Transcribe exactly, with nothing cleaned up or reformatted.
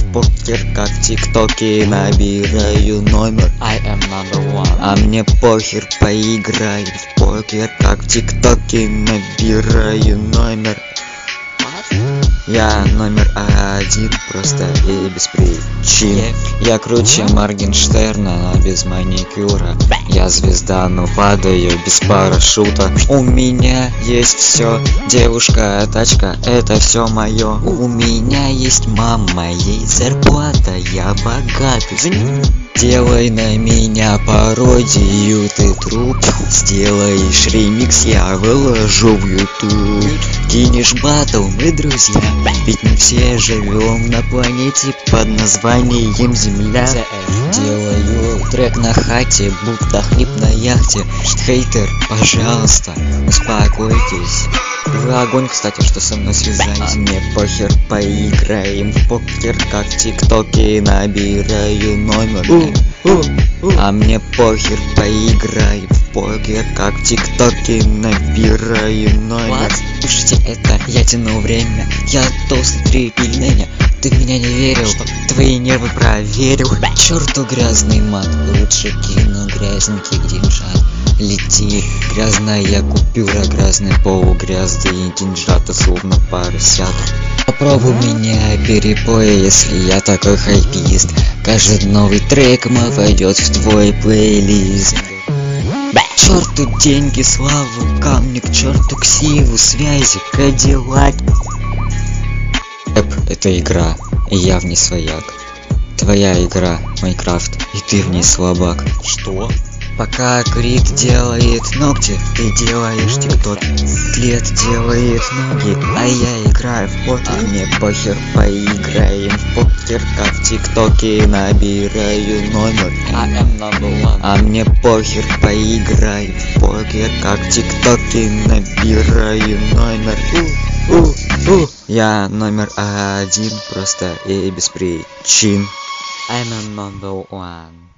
в покер, как в тиктоке, набираю номер. I am number one. А мне похер, поиграй в покер, как в тиктоке, набираю номер. Я номер один, просто и без причин. Yeah. Я круче Моргенштерна, но без маникюра. Я звезда, но падаю без парашюта. У меня есть все, девушка, тачка, это все мое. У меня есть мама, ей зарплата, я богатый. Делай на меня пародию, ты труп. Сделаешь ремикс, я выложу в ютуб. Кинешь батл, мы друзья, ведь мы все живем на планете под названием Земля. Делаю трек на хате, будто хлеб на яхте. Хейтер, пожалуйста, успокойтесь. Вы огонь, кстати, что со мной связались. Мне похер, поиграем в покер, как в тиктоке, набираю номер. А мне похер, поиграй в покер, как в тиктоке, набираю номер. Слушайте, это я тяну время, я толстый трипельныня. Ты в меня не верил, твои нервы проверил. Черту грязный мат, лучше кину грязненький деньжат. Лети, грязная купюра, грязный полугрязный деньжата, словно поросят. Попробуй меня перепой, если я такой хайпист. Каждый новый трек мой войдет в твой плейлист. Черту деньги, славу, камни, к черту ксиву, связи, кадиллак. Эп, это игра, и я в ней свояк. Твоя игра, Майнкрафт, и ты в ней слабак. Что? Пока Крит делает ногти, ты делаешь тикток. Клет делает ноги, а я играю в покер. Мне похер, поиграем в покер, как в тиктоке, набираю номер. I am number one. А мне похер, поиграй в покер, как в тиктоке, набираю номер. У, у, у. Я номер один, просто и без причин. I am number one.